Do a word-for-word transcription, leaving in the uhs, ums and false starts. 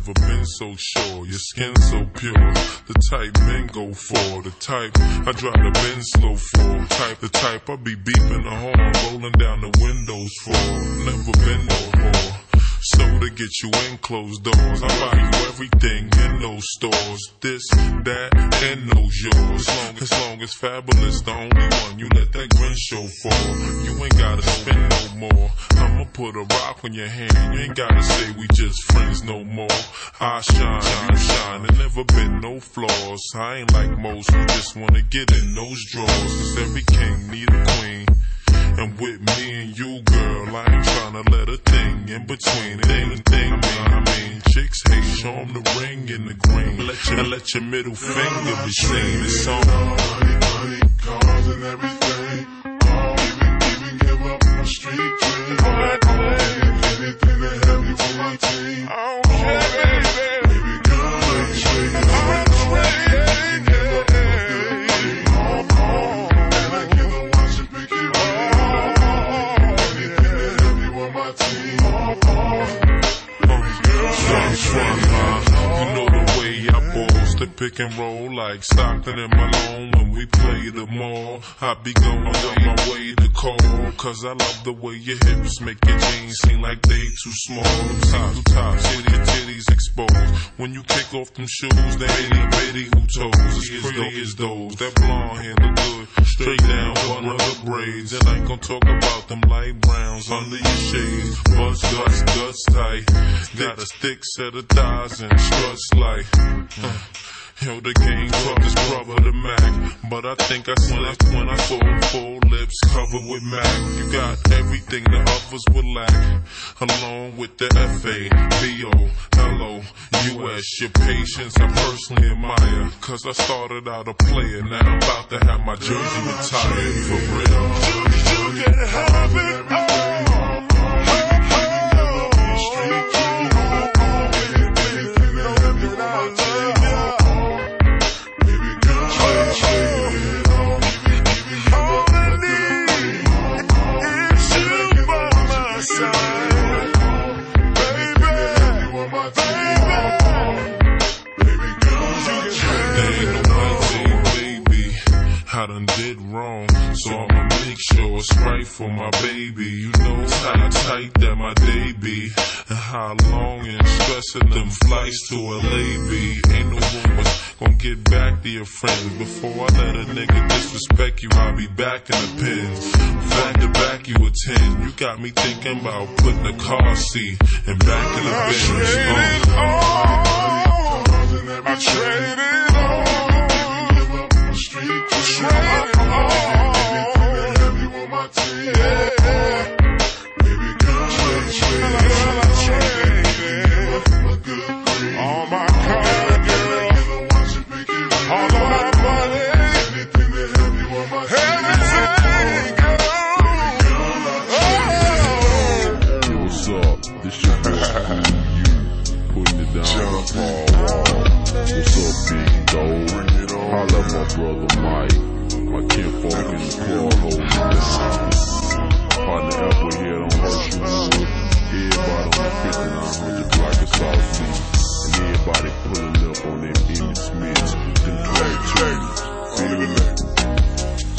never been so sure. Your skin so pure, the type men go for. The type I drive the Benz slow for. Type, the type I be beeping the horn, rolling down the windows for. Never been no whore. So to get you in closed doors, I buy you everything in those stores. This, that, and those yours. As long as, long as Fabulous the only one, you let that grin show fall. You ain't gotta spend no more. I'ma put a rock on your hand. You ain't gotta say we just friends no more. I shine, you shine, there never been no flaws. I ain't like most who just wanna get in those drawers. Cause every king need a queen. And with me and you, girl, I ain't tryna let a thing in between. It ain't a thing, I mean, I mean, chicks hate, show 'em the ring and the green. Let your, let your middle finger be seen. This song. Money, money, cars and everything. I'll even, even give up my street dream. Anything to help you with my team. Oh, yeah, baby. Baby girl, I'm straight. I'm straight. You know the way I balls, the pick and roll like Stockton and Malone when we play the mall. I be going on my way to call, cause I love the way your hips make your jeans seem like they too small. Them top, top, titty, titties exposed. When you kick off them shoes, they ain't a bitty who toes. As pretty as those, that blonde hair look good. Straight down, one of the braids. And I ain't gon' talk about them light browns under your shades. Bust, guts, guts tight. Got a thick set of thighs and struts like. Uh, yo, the game taught this brother the Mac. But I think I slept when I saw him full lips covered with Mac. You got everything the others would lack, along with the F A B O L O U S. Your patience I personally admire, cause I started out a player, now I'm about to have my jersey retired for real. You can have it all. I done did wrong, so I'ma make sure it's right for my baby. You know how tight that my day be, and how long and stressing them flights to L A be. Ain't no woman gon' get back to your friends. Before I let a nigga disrespect you, I'll be back in the pins. Back to back you a ten. You got me thinking about putting the car seat and back in the Benz. Uh. I traded it all. Street to street, anything to have you on my team. Yeah. Baby girl, trade, trade, trade, a good green. All my car, girl, all of my money, anything to have you on my team. Everything, girl. Yo, what's up? This your boy, you putting it down the hall. What's up, big dog? Holla, my brother Mike, my kinfolk in the club.